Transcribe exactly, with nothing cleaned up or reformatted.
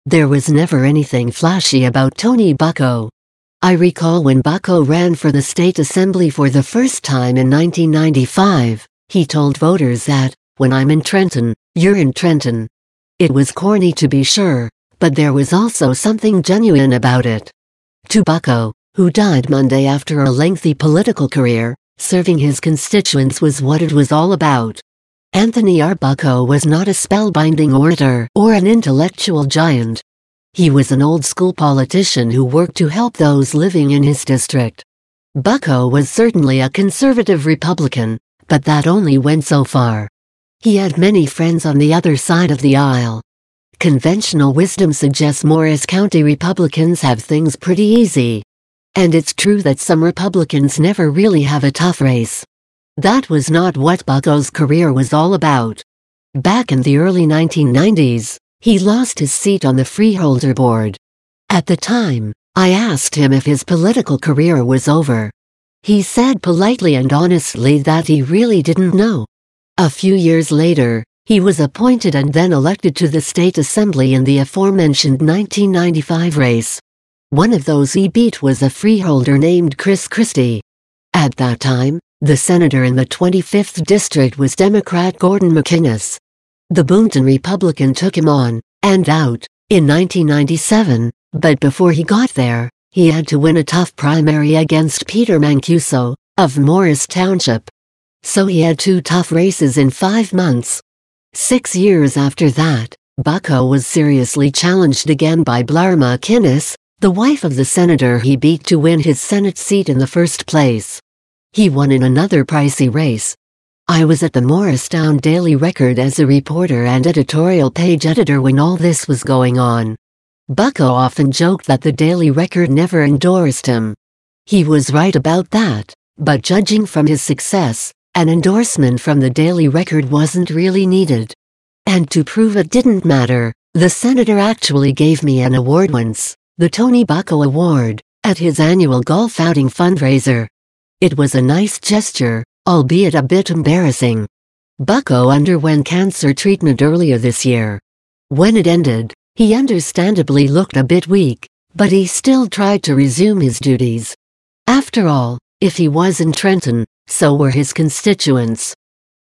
There was never anything flashy about Tony Bucco. I recall when Bucco ran for the state assembly for the first time in nineteen ninety-five, he told voters that, "When I'm in Trenton, you're in Trenton." It was corny to be sure, but there was also something genuine about it. To Bucco, who died Monday after a lengthy political career, serving his constituents was what it was all about. Anthony R. Bucco was not a spellbinding orator or an intellectual giant. He was an old-school politician who worked to help those living in his district. Bucco was certainly a conservative Republican, but that only went so far. He had many friends on the other side of the aisle. Conventional wisdom suggests Morris County Republicans have things pretty easy. And it's true that some Republicans never really have a tough race. That was not what Bucco's career was all about. Back in the early nineteen nineties, he lost his seat on the Freeholder Board. At the time, I asked him if his political career was over. He said politely and honestly that he really didn't know. A few years later, he was appointed and then elected to the state assembly in the aforementioned nineteen ninety-five race. One of those he beat was a freeholder named Chris Christie. At that time, the senator in the twenty-fifth district was Democrat Gordon McInnes. The Boonton Republican took him on, and out, in nineteen ninety-seven, but before he got there, he had to win a tough primary against Peter Mancuso, of Morris Township. So he had two tough races in five months. Six years after that, Bucco was seriously challenged again by Blair McInnes, the wife of the senator he beat to win his Senate seat in the first place. He won in another pricey race. I was at the Morristown Daily Record as a reporter and editorial page editor when all this was going on. Bucco often joked that the Daily Record never endorsed him. He was right about that, but judging from his success, an endorsement from the Daily Record wasn't really needed. And to prove it didn't matter, the senator actually gave me an award once, the Tony Bucco Award, at his annual golf outing fundraiser. It was a nice gesture, albeit a bit embarrassing. Bucco underwent cancer treatment earlier this year. When it ended, he understandably looked a bit weak, but he still tried to resume his duties. After all, if he was in Trenton, so were his constituents.